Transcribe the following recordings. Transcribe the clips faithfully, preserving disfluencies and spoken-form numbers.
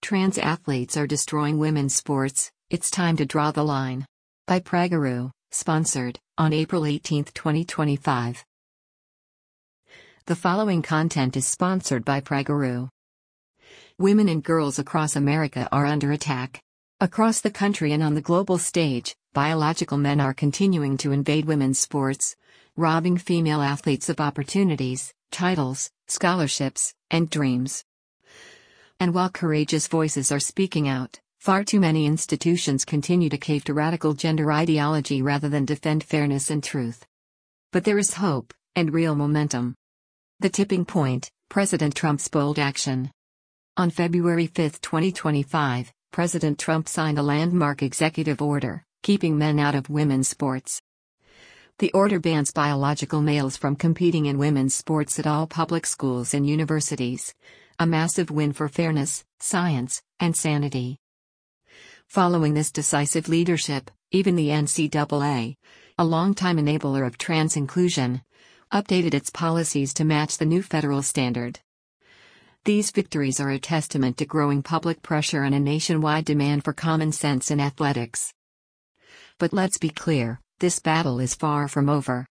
Trans athletes are destroying women's sports, it's time to draw the line. By Pragaru, sponsored, on April eighteenth twenty twenty-five. The following content is sponsored by Pragaru. Women and girls across America are under attack. Across the country and on the global stage, biological men are continuing to invade women's sports, robbing female athletes of opportunities, titles, scholarships, and dreams. And while courageous voices are speaking out, far too many institutions continue to cave to radical gender ideology rather than defend fairness and truth. But there is hope, and real momentum. The tipping point, President Trump's bold action. On February fifth twenty twenty-five, President Trump signed a landmark executive order, keeping men out of women's sports. The order bans biological males from competing in women's sports at all public schools and universities. A massive win for fairness, science, and sanity. Following this decisive leadership, even the N C double A, a longtime enabler of trans inclusion, updated its policies to match the new federal standard. These victories are a testament to growing public pressure and a nationwide demand for common sense in athletics. But let's be clear, this battle is far from over.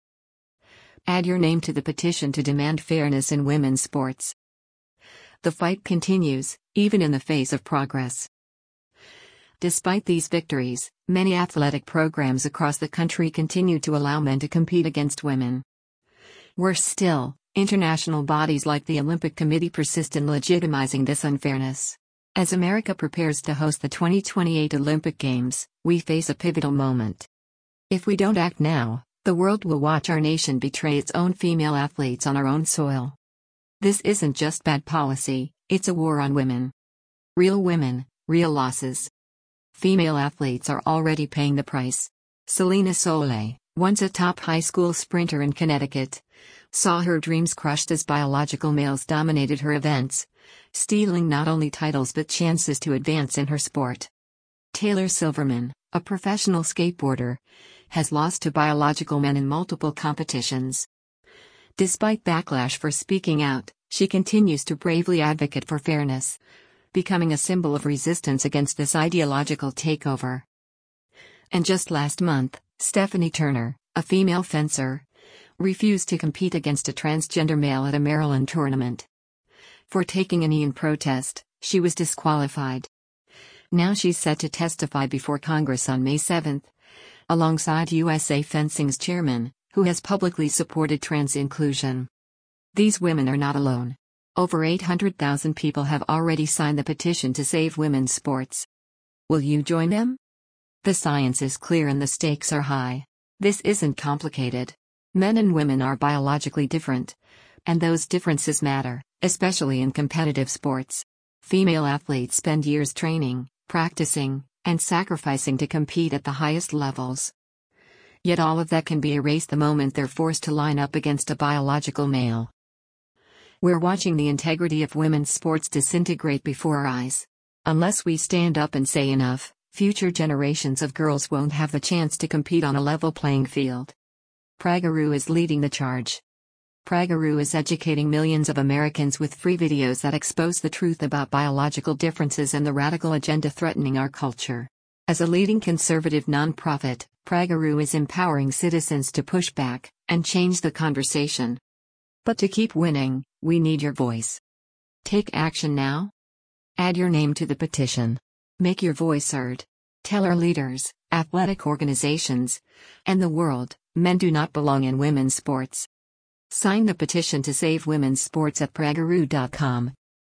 Add your name to the petition to demand fairness in women's sports. The fight continues, even in the face of progress. Despite these victories, many athletic programs across the country continue to allow men to compete against women. Worse still, international bodies like the Olympic Committee persist in legitimizing this unfairness. As America prepares to host the twenty twenty-eight Olympic Games, we face a pivotal moment. If we don't act now, the world will watch our nation betray its own female athletes on our own soil. This isn't just bad policy, it's a war on women. Real women, real losses. Female athletes are already paying the price. Selena Solé, once a top high school sprinter in Connecticut, saw her dreams crushed as biological males dominated her events, stealing not only titles but chances to advance in her sport. Taylor Silverman, a professional skateboarder, has lost to biological men in multiple competitions. Despite backlash for speaking out, she continues to bravely advocate for fairness, becoming a symbol of resistance against this ideological takeover. And just last month, Stephanie Turner, a female fencer, refused to compete against a transgender male at a Maryland tournament. For taking a knee in protest, she was disqualified. Now she's set to testify before Congress on May seventh, alongside U S A Fencing's chairman, who has publicly supported trans inclusion. These women are not alone. Over eight hundred thousand people have already signed the petition to save women's sports. Will you join them? The science is clear and the stakes are high. This isn't complicated. Men and women are biologically different, and those differences matter, especially in competitive sports. Female athletes spend years training, practicing, and sacrificing to compete at the highest levels. Yet all of that can be erased the moment they're forced to line up against a biological male. We're watching the integrity of women's sports disintegrate before our eyes. Unless we stand up and say enough, future generations of girls won't have the chance to compete on a level playing field. Pragaru is leading the charge. Pragaru is educating millions of Americans with free videos that expose the truth about biological differences and the radical agenda threatening our culture. As a leading conservative nonprofit, Pragaru is empowering citizens to push back and change the conversation. But to keep winning, we need your voice. Take action now. Add your name to the petition. Make your voice heard. Tell our leaders, athletic organizations, and the world, men do not belong in women's sports. Sign the petition to save women's sports at pragaru dot com.